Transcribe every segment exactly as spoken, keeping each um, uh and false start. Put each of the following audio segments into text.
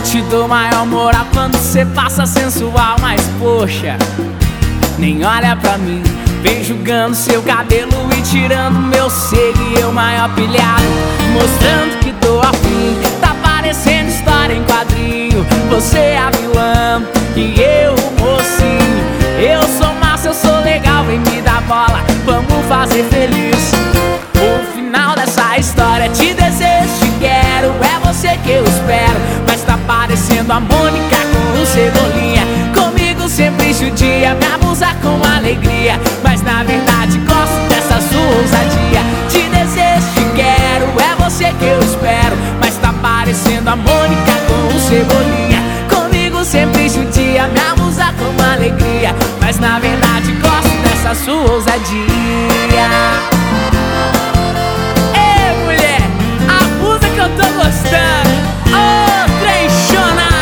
Te dou maior moral quando cê passa sensual, mas poxa, nem olha pra mim. Vem julgando seu cabelo e tirando meu sego, e eu maior pilhado, mostrando que tô afim. Tá parecendo história em quadrinho, você é a vilã e eu o mocinho. Eu sou massa, eu sou legal, vem me dar bola, vamos fazer feliz o final dessa história. Te desejo, te quero, é você que eu espero, mas tá parecendo a Mônica com o Cebolinha. Comigo sempre judia, me abusa com alegria, mas na verdade gosto dessa sua ousadia. Te desejo, te quero, é você que eu espero, mas tá parecendo a Mônica com o Cebolinha. Comigo sempre judia, me abusa com alegria, mas na verdade gosto dessa sua ousadia. Ei, mulher, abusa que eu tô gostando. Ô, oh, trechona!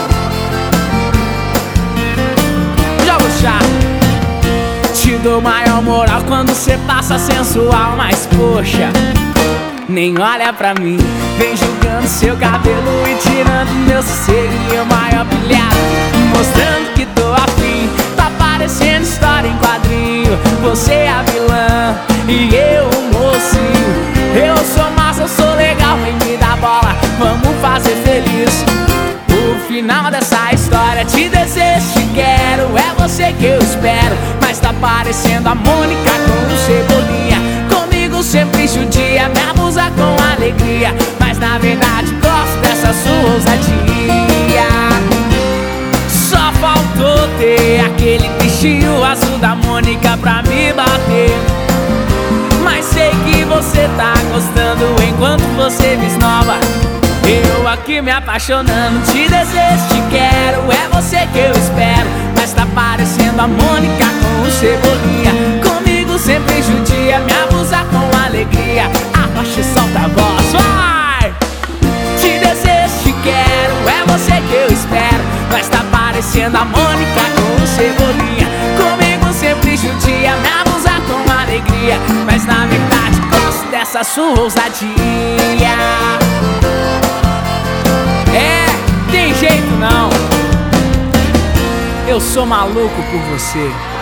Joga o chá. Te dou maior moral quando cê passa sensual, mas poxa, nem olha pra mim. Vem julgando seu cabelo e tirando meu sossego, e eu maior pilhado, mostrando que tô afim. Tá parecendo história em quadrinho, você é a vilã e eu o mocinho. Eu sou massa, eu sou legal, vem me dar bola, vamos fazer feliz o final dessa história. Te desejo, te quero, é você que eu espero, mas tá parecendo a Mônica com o Cebolinha. Comigo sempre judia, me abusa com alegria, mas na verdade gosto dessa sua ousadia. Só faltou ter aquele bichinho azul da Mônica pra me bater, mas sei que você tá gostando enquanto você me esnova. Eu aqui me apaixonando, te desejo, te quero, é você que eu espero, mas tá parecendo a Mônica com o Cebolinha. Comigo sempre judia, me abusa com alegria, abaixa e solta a voz, vai! Te desejo, te quero, é você que eu espero, mas tá parecendo a Mônica com o Cebolinha. Comigo sempre judia, me abusa com alegria, mas na verdade gosto dessa sua ousadia. É, tem jeito não, eu sou maluco por você.